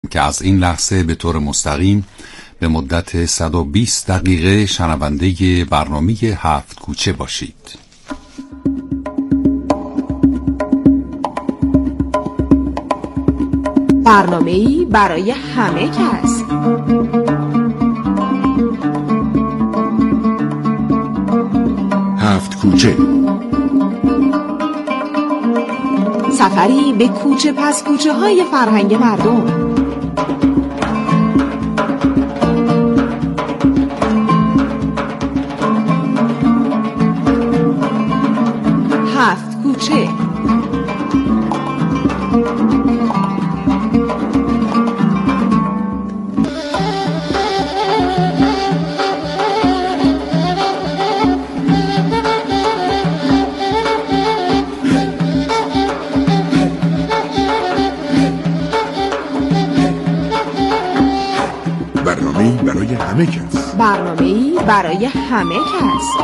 که از این لحظه به طور مستقیم به مدت 120 دقیقه شنونده برنامه 7 کوچه باشید. برنامه‌ای برای همه کس. هفت کوچه، سفری به کوچه پس کوچه های فرهنگ مردم. هفت کوچه. برنامه‌ای برای همه کس. برنامه‌ای برای همه کس.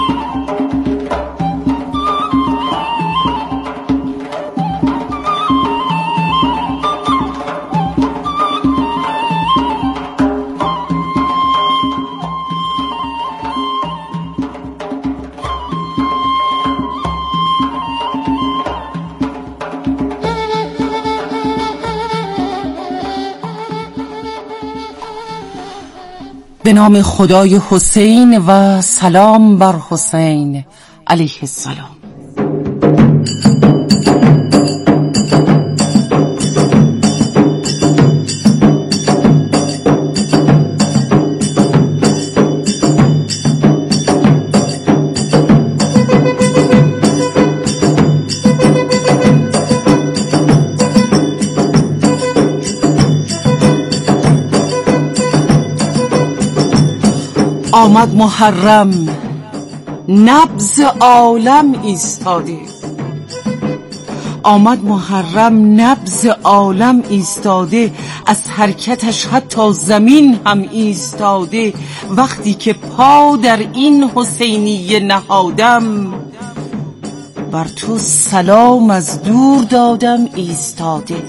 به نام خدای حسین و سلام بر حسین علیه السلام. آمد محرم نبض عالم ایستاده، آمد محرم نبض عالم ایستاده، از حرکتش حتی زمین هم ایستاده. وقتی که پا در این حسینیه نهادم، بر تو سلام از دور دادم ایستاده.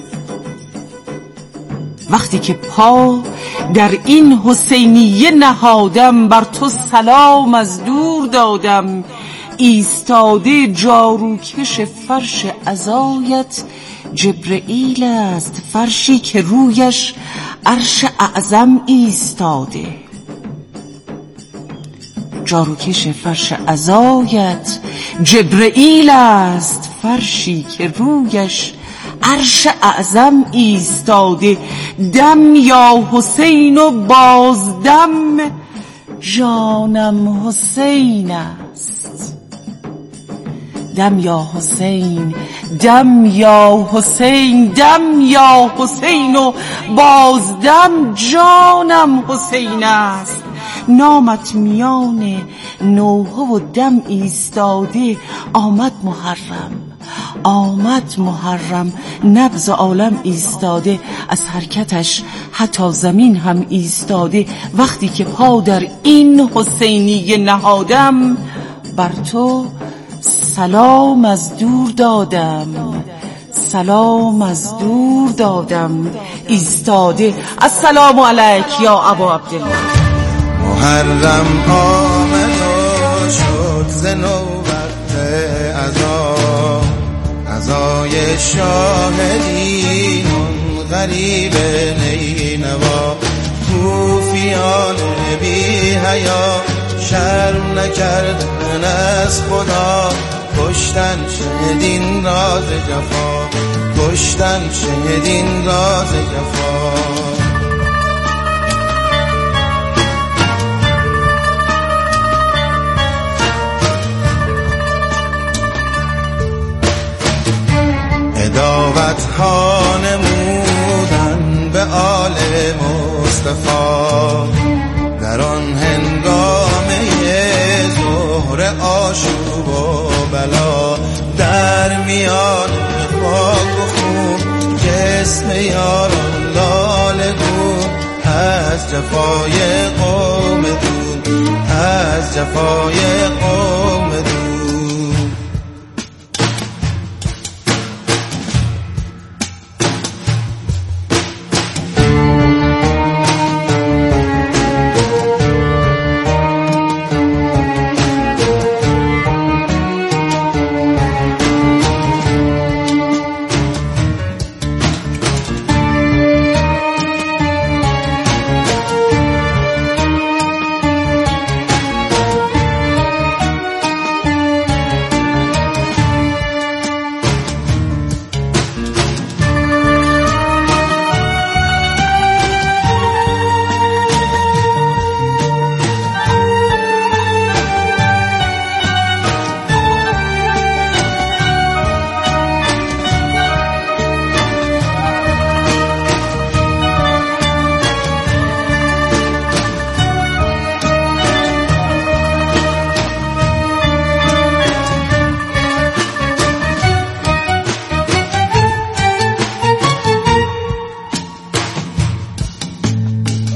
وقتی که پا در این حسینیه نهادم، بر تو سلام از دور دادم ایستاده. جاروکش فرش عزایت جبرئیل است، فرشی که رویش عرش اعظم ایستاده. جاروکش فرش عزایت جبرئیل است، فرشی که رویش عرش اعظم ایستاده. دم یا حسین و بازدم جانم حسین است. دم یا حسین، دم یا حسین، دم یا حسین و بازدم جانم حسین است. نامت میان نوحه و دم ایستاده. آمد محرم، آمد محرم نبض عالم ایستاده، از حرکتش حتی زمین هم ایستاده. وقتی که پا در این حسینیه نهادم، بر تو سلام از دور دادم، سلام از دور دادم ایستاده. السلام علیک یا ابا عبدالله. محرم آمد و شد ز نوبت عزای شاهدین غریب نینوا. کوفیان بی حیا شرم نکردن از خدا، کشتن شهدین راز جفا، کشتن شهدین راز جفا. عداوت ها نمودن به آل مصطفی، در آن هنگامه ظهر آشوب و بلا. در میان خاک و خون جسم یاران لاله گون، از جفای قوم دون، از جفای قوم دون.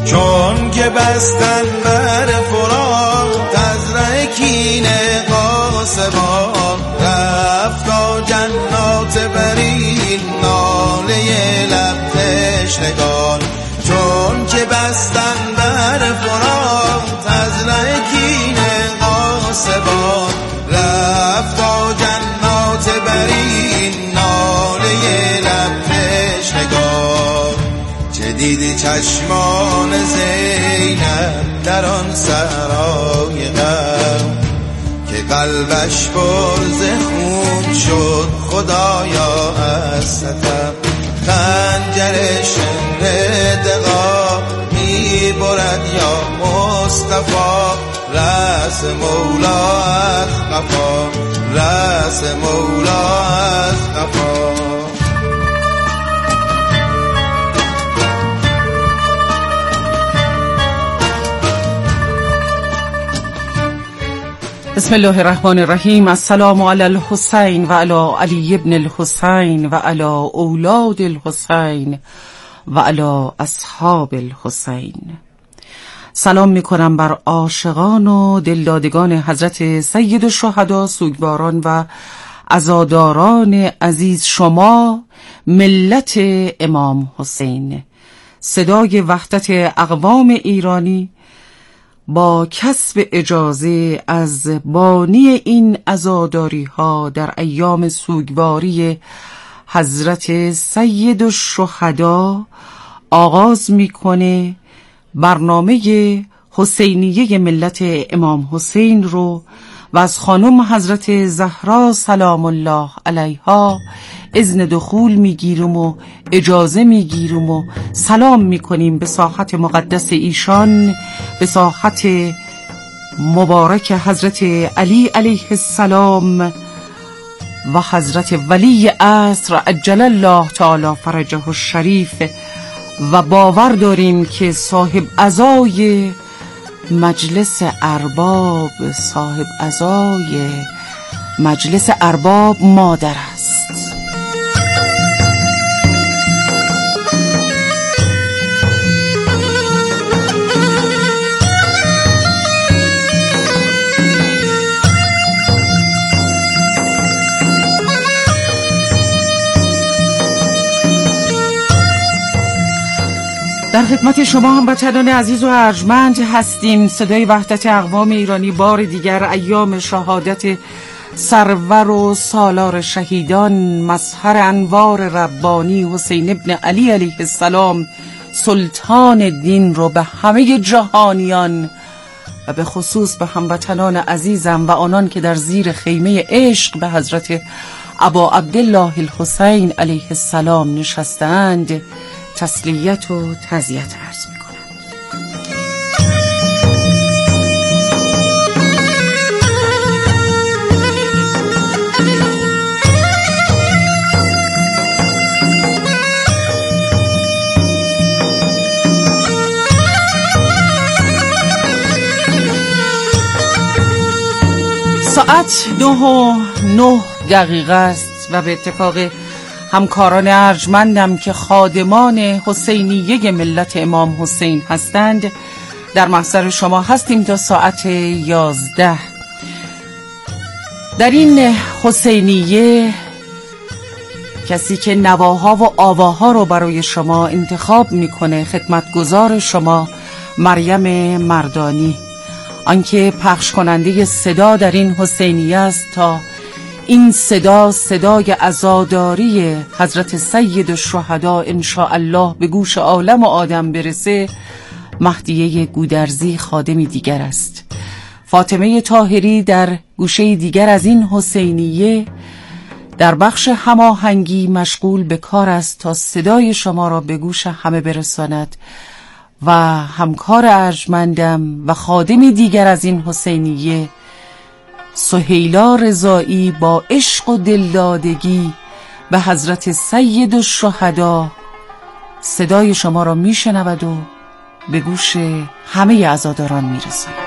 چون که بستن بر فرات از ره کینه قاسبان، رفت تا جنات برین ناله لب تشنگان. چون که بستن بر فرات از ره کینه قاسبان، رفت تا جنات برین ناله لب تشنگان. چه دیدی چشمان زینب در آن صحرای غم، که قلبش پر ز خون شد خدایا از ستم. خنجر شمر دغا می برد یا مصطفی، رأس مولا از قفا، رأس مولا از قفا. بسم الله الرحمن الرحیم. السلام علی الحسین و علی علی ابن الحسین و علی اولاد الحسین و علی اصحاب الحسین. سلام می کنم بر عاشقان و دلدادگان حضرت سید الشهدا، سوگواران و عزاداران عزیز شما، ملت امام حسین. صدای وحدت اقوام ایرانی با کسب اجازه از بانی این عزاداری ها در ایام سوگواری حضرت سید الشهدا آغاز میکنه برنامه حسینیه ملت امام حسین رو و از خانم حضرت زهرا سلام الله علیها اذن دخول میگیریم و اجازه میگیریم و سلام میکنیم به ساحت مقدس ایشان، به ساحت مبارک حضرت علی علیه السلام و حضرت ولی عصر عجل الله تعالی فرجه الشریف. و باور داریم که صاحب عزای مجلس ارباب، صاحب عزای مجلس ارباب مادر است. در خدمت شما هموطنان عزیز و ارجمند هستیم. صدای وحدت اقوام ایرانی بار دیگر ایام شهادت سرور و سالار شهیدان، مظهر انوار ربانی حسین ابن علی علیه السلام سلطان دین رو به همه جهانیان و به خصوص به هموطنان عزیزم و آنان که در زیر خیمه عشق به حضرت ابا عبدالله الحسین علیه السلام نشستند تسلیت و تعزیت عرض می کنم. ساعت 9:09 است و به اتفاق همکاران ارجمندم که خادمان حسینیه ملت امام حسین هستند در محضر شما هستیم تا ساعت 11. در این حسینیه کسی که نواها و آواها رو برای شما انتخاب میکنه خدمتگزار شما مریم مردانی، آنکه پخش کننده صدا در این حسینیه است تا این صدا صدای عزاداری حضرت سید الشهدا انشاءالله به گوش عالم و آدم برسه. مهدیه گودرزی خادمی دیگر است. فاطمه طاهری در گوشه دیگر از این حسینیه در بخش هماهنگی مشغول به کار است تا صدای شما را به گوش همه برساند و همکار ارجمندم و خادمی دیگر از این حسینیه سهیلا رضایی با عشق و دلدادگی به حضرت سید الشهدا صدای شما را میشنود و به گوش همه عزاداران میرساند.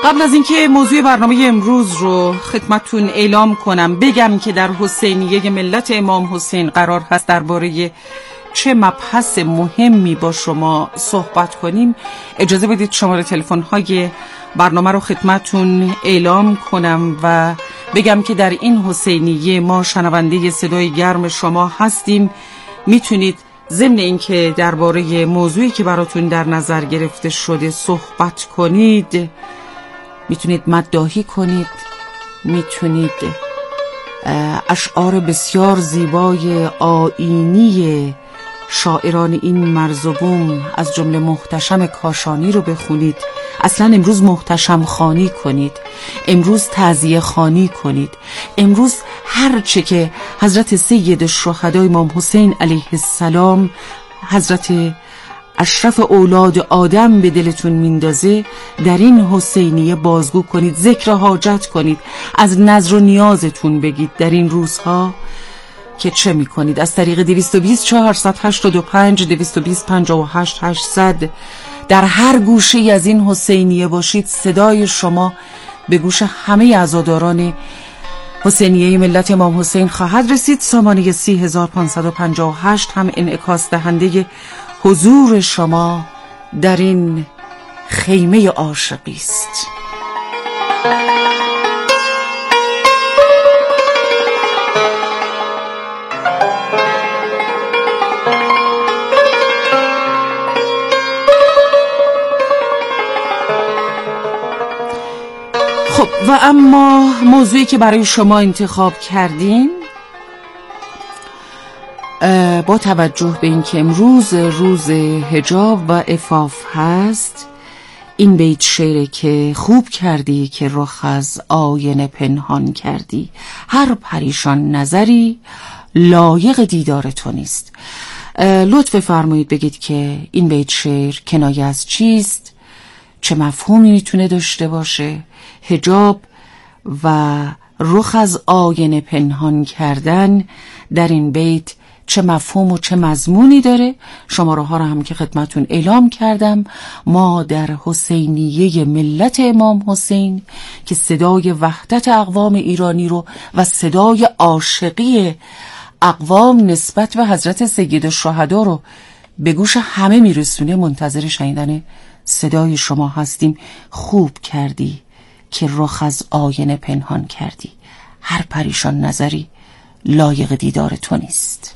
قبل از اینکه موضوع برنامه امروز رو خدمتتون اعلام کنم، بگم که در حسینیه ملت امام حسین قرار هست درباره چه مبحث مهمی با شما صحبت کنیم. اجازه بدید شماره تلفن‌های برنامه رو خدمتتون اعلام کنم و بگم که در این حسینیه ما شنونده صدای گرم شما هستیم. میتونید ضمن اینکه درباره موضوعی که براتون در نظر گرفته شده صحبت کنید، میتونید مداحی کنید، میتونید اشعار بسیار زیبای آیینی شاعران این مرز و بوم از جمله محتشم کاشانی رو بخونید. اصلا امروز محتشم خوانی کنید، امروز تعزیه خوانی کنید، امروز هر چه که حضرت سید الشهداء امام حسین علیه السلام، حضرت اشرف اولاد آدم به دلتون میندازه در این حسینیه بازگو کنید، ذکر حاجت کنید، از نظر و نیازتون بگید در این روزها که چه میکنید. از طریق 220 485 220 58 800 در هر گوشه از این حسینیه باشید. صدای شما به گوش همه عزاداران حسینیه ملت امام حسین خواهد رسید. سامانه 30558 هم انعکاس دهنده حضور شما در این خیمه عاشقی است. خب و اما موضوعی که برای شما انتخاب کردیم، با توجه به اینکه امروز روز حجاب و عفاف هست، این بیت شعره که خوب کردی که رخ از آینه پنهان کردی، هر پریشان نظری لایق دیدار تو نیست. لطف فرمایید بگید که این بیت شعر کنایه از چیست، چه مفهومی میتونه داشته باشه. حجاب و رخ از آینه پنهان کردن در این بیت چه مفهوم و چه مضمونی داره؟ شماره ها رو هم که خدمتون اعلام کردم. ما در حسینیه ملت امام حسین که صدای وحدت اقوام ایرانی رو و صدای عاشقی اقوام نسبت به حضرت سید الشهداء رو به گوش همه میرسونه، منتظر شنیدن صدای شما هستیم. خوب کردی که رخ از آینه پنهان کردی، هر پریشان نظری لایق دیدار تو نیست.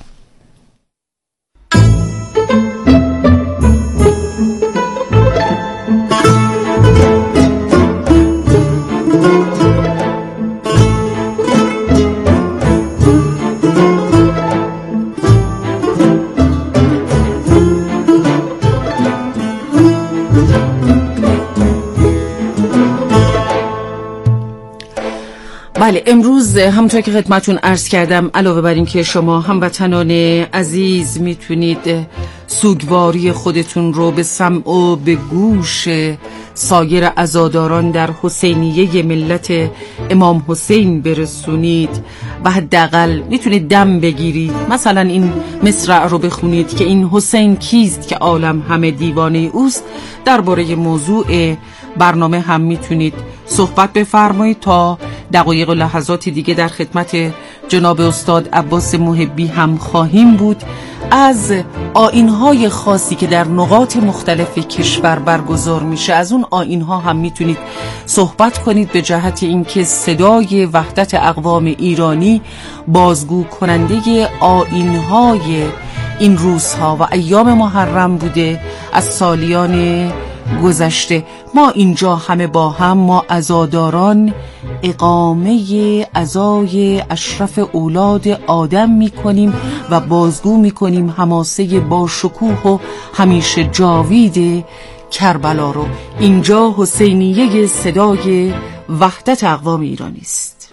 بله، امروز همونطور که خدمتون عرض کردم، علاوه بر این که شما هموطنان عزیز میتونید سوگواری خودتون رو به سمع و به گوش سایر عزاداران در حسینیه ملت امام حسین برسونید و حداقل میتونید دم بگیرید، مثلا این مصرع رو بخونید که این حسین کیست که عالم همه دیوانه اوست. درباره موضوع برنامه هم میتونید صحبت بفرمایید. تا دقایق و لحظات دیگه در خدمت جناب استاد عباس محبی هم خواهیم بود. از آیین‌های خاصی که در نقاط مختلف کشور برگزار میشه، از اون آیین‌ها هم میتونید صحبت کنید، به جهت اینکه صدای وحدت اقوام ایرانی بازگو کننده آیین‌های این روزها و ایام محرم بوده از سالیان گذشته. ما اینجا همه با هم، ما عزاداران، اقامه عزای اشرف اولاد آدم میکنیم و بازگو میکنیم حماسه با شکوه و همیشه جاوید کربلا رو. اینجا حسینیه صدای وحدت اقوام ایرانی است.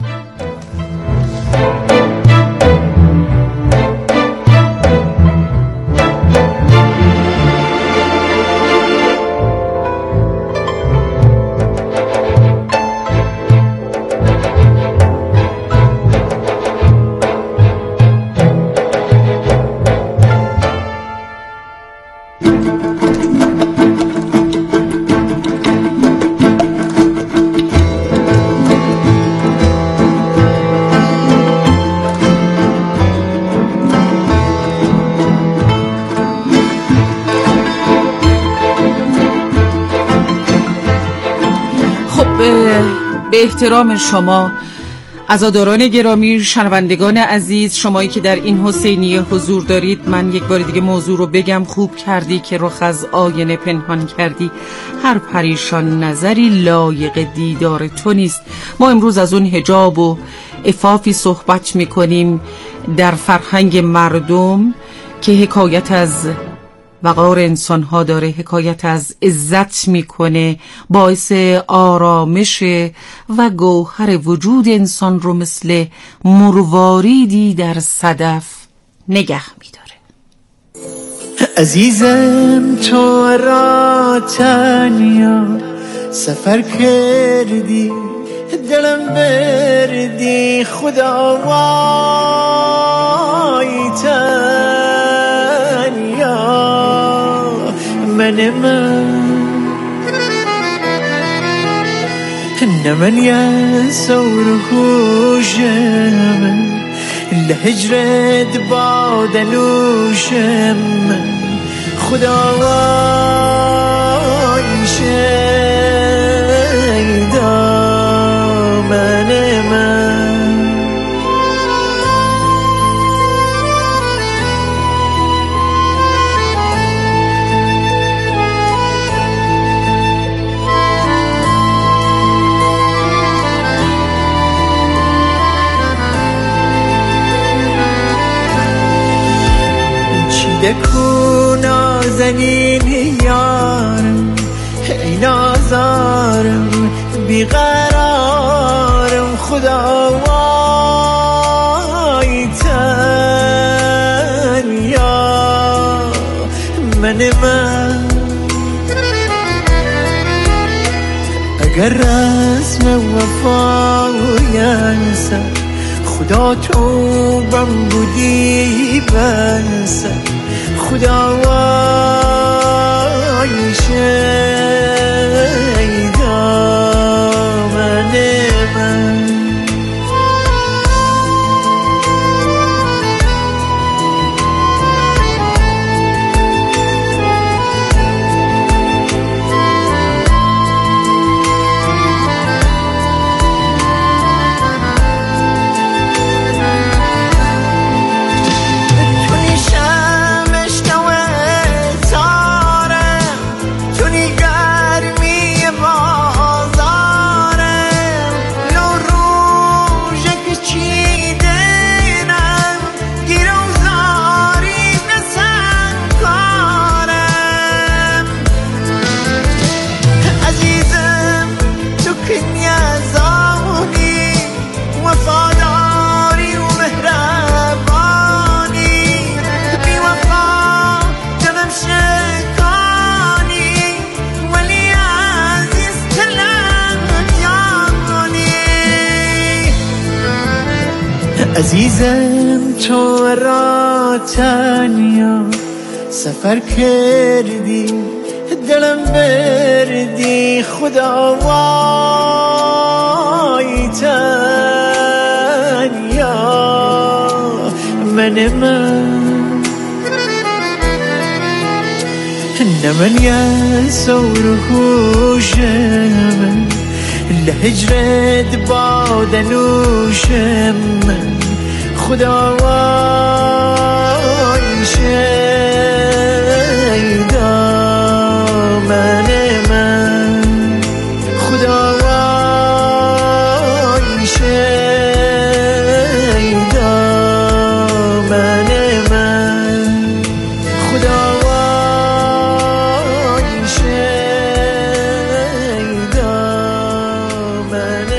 به احترام شما عزاداران گرامی، شنوندگان عزیز، شمایی که در این حسینیه حضور دارید، من یک بار دیگه موضوع رو بگم. خوب کردی که رخ از آینه پنهان کردی، هر پریشان نظری لایق دیدار تو نیست. ما امروز از اون حجاب و عفافی صحبت میکنیم در فرهنگ مردم که حکایت از وقار انسان‌ها داره، حکایت از عزت میکنه، باعث آرامش و گوهر وجود انسان رو مثل مرواریدی در صدف نگه میداره. عزیزم تو را تنیا سفر کردی، دلم بردی، خدا وای من يسور هوشم لهجرت بادلوشم خدا وای شیدا من دکو نازنین یارم، ای نازارم بیقرارم، خدا وای تنیا من اگر رسم وفایم خدا تو بم بودی بس، خدا وای شیدا من عزیزم تو را تنیا سفر کردی، دلم بردی، خدا وای تنیا من من يسور هوشم لهجرت بادلوشم خدا وای شیدا من خدا وای شیدا من خدا وای شیدا من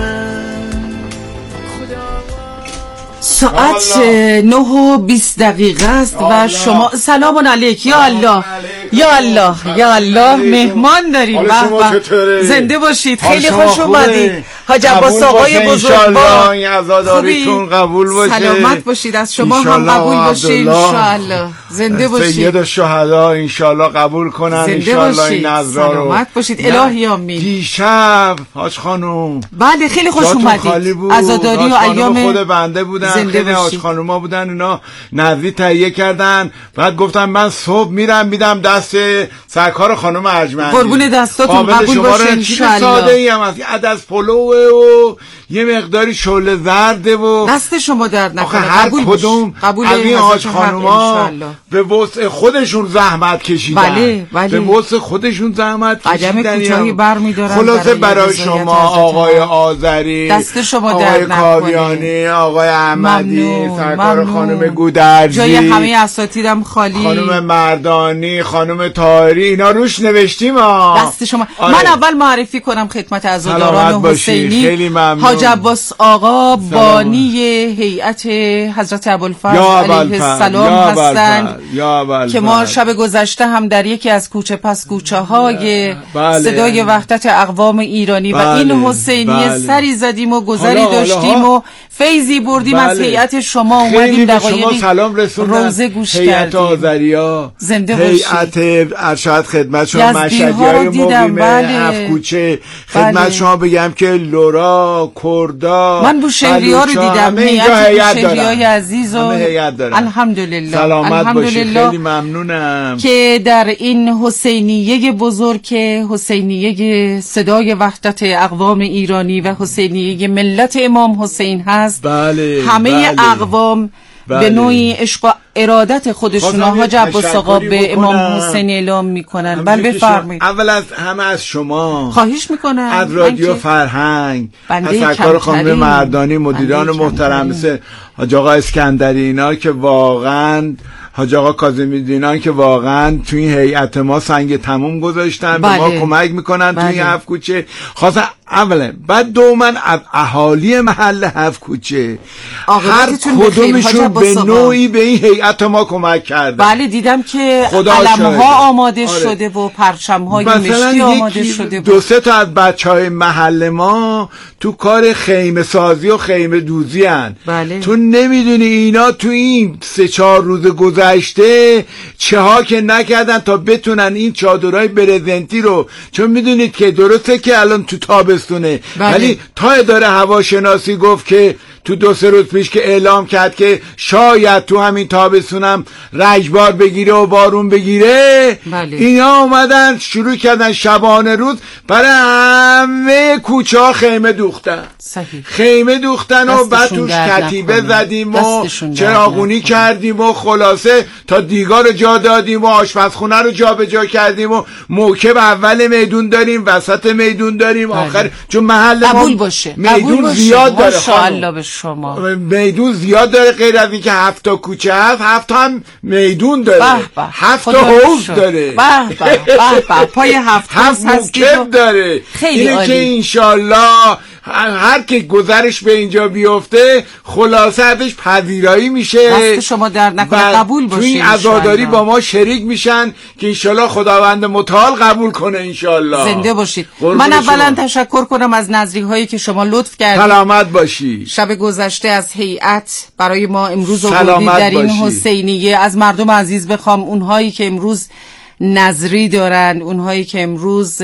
ساعت 9:20 است و شما سلام علیک. یا الله یا الله یا الله، مهمان داریم. زنده باشید، خیلی خوش اومدید. حاج عباس آقای بزرگوار، این عزاداریتون قبول باشه. سلامت باشید، از شما هم قبول باشه انشالله. زنده باشید. سید الشهدا انشالله قبول کنن انشالله این نظرا رو. سلامت باشید. الهی آمین. دیشب حاج خانم بله خیلی خوش اومدید. عزاداری و ایام خود بنده بودن، خیلی حاج خانوما بودن، اینا نظری تهیه کردن. بعد گفتم من صبح میرم میدم دست سرکار خانم ارجمندی. قربون دستاتون قبول باشه انشالله. ساده ای هم از عدس پلو و یه مقداری شعله زرده و دست شما درد نکنه. هر کدوم از این حاج خانوما به وسع خودشون زحمت کشیدن. بله. به وسع خودشون زحمت کشیدن. قدم کوتاهی برمی‌دارن. خلاصه برای شما آقای آذری، دست شما آقای درد کاویانی، آقای احمدی، سرکار خانم گودرزی، جای همه اساتیدم خالی، خانم مردانی، خانم طاهری، اینا روش نوشتیم دست شما. من اول معرفی کنم خدمت عزاداران حسینی. خیلی ممنون. حاج عباس آقا بانی هیئت حضرت ابوالفضل علیه السلام هستند که ما شب گذشته هم در یکی از کوچه پس کوچه های صدای وحدت اقوام ایرانی و این حسینیه سری زدیم و گذری داشتیم و فیضی بردیم از هیئت شما. اومدیم دقایقی روزه گوش کردیم. هیئت آذریا، زنده باشید. هیئت ارشاد خدمت شما، مشهدی‌های مقیم هفت کوچه خدمت شما بگم که لورا، کردا، من بوشهری‌ها رو دیدم، هیئت بوشهری‌های عزیز و الحمدلله. سلامت باشید. خیلی ممنونم که در این حسینیه بزرگ، حسینیه صدای وحدت اقوام ایرانی و حسینیه ملت امام حسین هست. همه اقوام به نوعی عشق و ارادت خودشون حاج عباس آقا به امام حسین اعلام میکنن. بله بفرمایید. اول از همه از شما خواهش میکنم، از رادیو فرهنگ، از سرکار خانم مردانی، مدیران محترم مثل حاج آقا اسکندری، اینا که واقعا حاج آقا کاظمی‌دینان که واقعا توی این هیئت ما سنگ تموم گذاشتن. به ما کمک میکنن توی هفت کوچه. خاصه اولا بعد دوما از اهالی محل هفت کوچه هر کدومشون به نوعی به این هیئت ما کمک کردن. بله دیدم که علم‌ها آماده شده و پرچم‌های مشکی آماده شده. دو سه تا از بچهای محل ما تو کار خیمه سازی و خیمه دوزی هن. تو نمیدونی اینا تو این 3-4 روز گذشته چه ها که نکردن تا بتونن این چادرهای برزنتی رو، چون میدونید که درسته که الان تو تابستونه ولی تا اداره هواشناسی گفت که تو 2-3 روز پیش که اعلام کرد که شاید تو همین تابستونم رجبار بگیره و بارون بگیره، اینا اومدن شروع کردن شبانه روز برای همه کوچه ها خیمه دوختن. خیمه دوختن و بعد توش کتیبه زدیم و چراغونی کردیم و خلاصه تا دیگار رو جا دادیم و آشپزخونه رو جا به جا کردیم و موکب اول میدون داریم، وسط میدون داریم، آخر چون محل ما میدون زیاد داره. شما میدون زیاد داره، غیر از اینکه 7 تا کوچه هست 7 تا هم میدون داره، 7 تا حوض داره، پای 7 موکب داره. اینه که انشالله هر که گذرش به اینجا بیفته خلاصه ازش پذیرایی میشه. دست شما در نکنه، قبول باشه. این عزاداری با ما شریک میشن که انشالله خداوند متعال قبول کنه انشالله. زنده باشید. من اولا تشکر کنم از نظری هایی که شما لطف کردید. سلامت باشی. شب گذشته از هیئت برای ما امروز آوردید در این حسینیه. از مردم عزیز بخوام اونهایی که امروز نظری دارن، اونهایی که امروز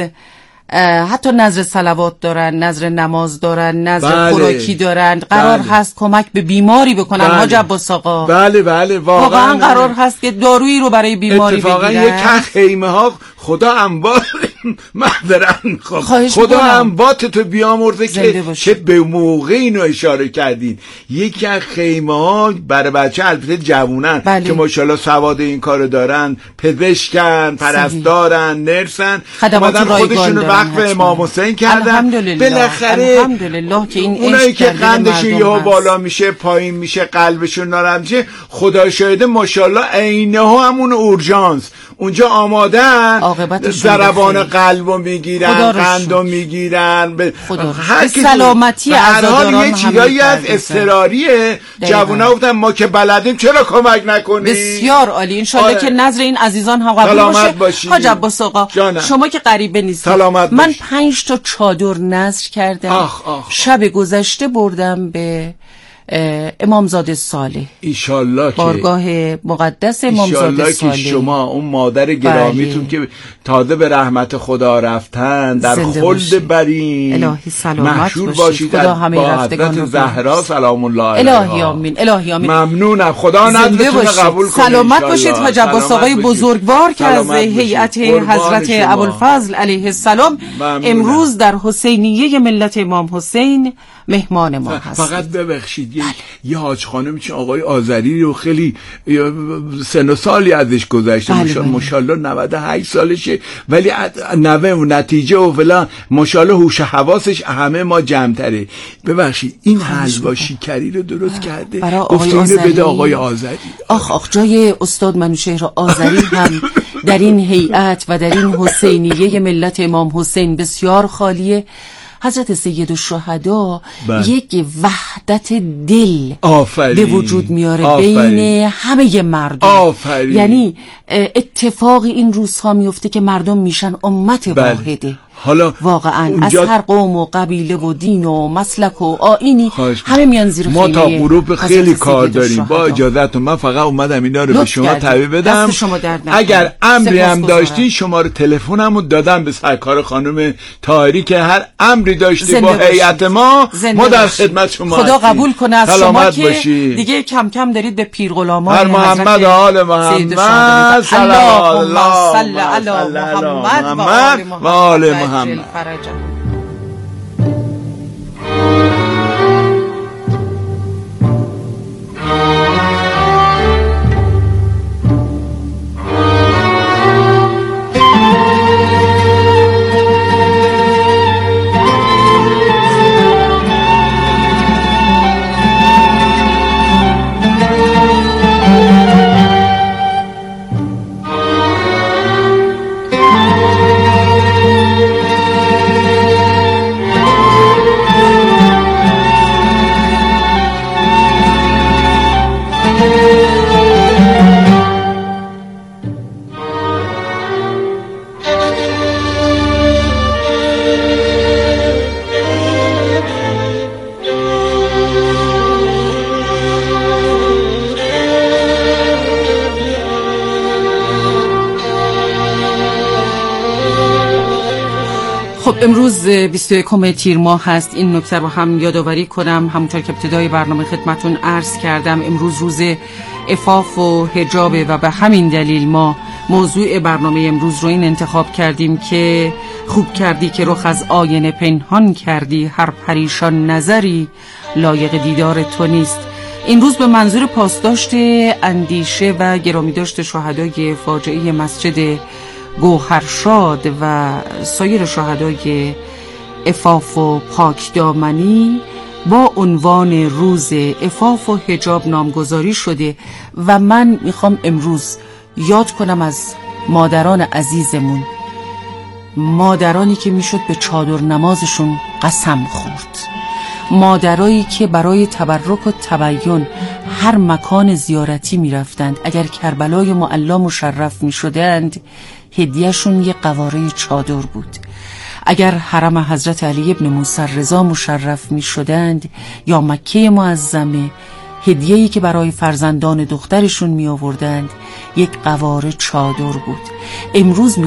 حتی نظر صلوات دارن، نظر نماز دارن، نظر خوراکی دارن، قرار هست کمک به بیماری بکنن. حاج عباس آقا واقعا قرار هست که دارویی رو برای بیماری بگیرن. اتفاقا یک خیمه ها خدا انبات معذرت خدا انبات تو بیامرزه که به موقع اینو اشاره کردین. یکی از خیمه ها برای بچه البته جوونن که ماشاءالله سواد این کارو دارن، پزشکن، پرستارن، نرسن، اومدن خودشون رو وقف امام حسین کردن. بالاخره الحمدلله که این اونایی که قندشون یهو بالا میشه، پایین میشه، قلبشون نرم میشه، خدا شاهده ماشاءالله عینه همون اورژانس اونجا آمادن، ضربان قلبو میگیرن، قندو میگیرن، به سلامتی عزاداران یه چیزایی از اضطراریه. جوونا گفتن ما که بلدیم چرا کمک نکنیم. بسیار عالی. انشالله که نظر این عزیزان هم قبول باشه. حاج عباس آقا شما که غریبه نیستید، من 5 تا چادر نذر کردم. شب گذشته بردم به امامزاده صالح، ایشالله بارگاه مقدس امامزاده صالح، که شما اون مادر گرامیتون که تازه به رحمت خدا رفتن در خلد برین الهی سلامت محشور باشید. خدا همه رفتگان زهرا سلام الله علیها. الهی آمین. الهی آمین. ممنونم. خدا نظرتون قبول کنه. سلامت باشید حاج عباس آقای بزرگوار که از هیئت حضرت ابوالفضل علیه السلام امروز در حسینیه ملت امام حسین مهمان ما هست. فقط ببخشید یه حاج خانم چون آقای آذری رو خیلی سن و سالی ازش گذشته، ماشاءالله 98 سالشه، ولی نوه و نتیجه و فلان ماشاءالله هوش حواسش همه ما جمع تره. ببخشید این حلوا شکری رو درست کرده، گفت اینو بده آقای آذری. آخ جای استاد منوچهر آذری هم در این هیئت و در این حسینیه ملت امام حسین بسیار خالیه. حضرت سید الشهدا یک وحدت دل به وجود میاره بین همه مردم. یعنی اتفاق این روزها میفته که مردم میشن امت واحده. حالا واقعا از هر قوم و قبیله و دین و مسلک و آیینی همه میان زیر خیمه. ما تا غروب خیلی کار داریم. با اجازهتون من فقط اومدم اینا رو به شما تحویل بدم. اگر امری هم داشتی شماره تلفنمو دادم به سرکار خانم طاهری که هر امری داشتی با هیئت ما در خدمت شما. خدا قبول کنه از شما که باشی. دیگه کم کم دارید به پیرغلامان هر محمد آل محمد صلی الله علی محمد و آل محمد. امروز 21 تیر ماه هست. این نکته رو هم یادآوری کنم، همونطور که ابتدای برنامه خدمتون عرض کردم امروز روز عفاف و حجاب و به همین دلیل ما موضوع برنامه امروز رو این انتخاب کردیم که خوب کردی که رخ از آینه پنهان کردی، هر پریشان نظری لایق دیدار تو نیست. این روز به منظور پاسداشت اندیشه و گرامی داشت شهدای فاجعه مسجد گوهرشاد و سایر شهدای عفاف و پاکدامنی با عنوان روز عفاف و حجاب نامگذاری شده و من میخوام امروز یاد کنم از مادران عزیزمون، مادرانی که میشد به چادر نمازشون قسم خورد، مادرایی که برای تبرک و تبیین هر مکان زیارتی میرفتند. اگر کربلای معلی مشرف میشدند هدیهشون یه قواره چادر بود. اگر حرم حضرت علی ابن موسی رضا مشرف میشدند یا مکه معظمه، هدیه‌ای که برای فرزندان دخترشون می آوردند یک قواره چادر بود. امروز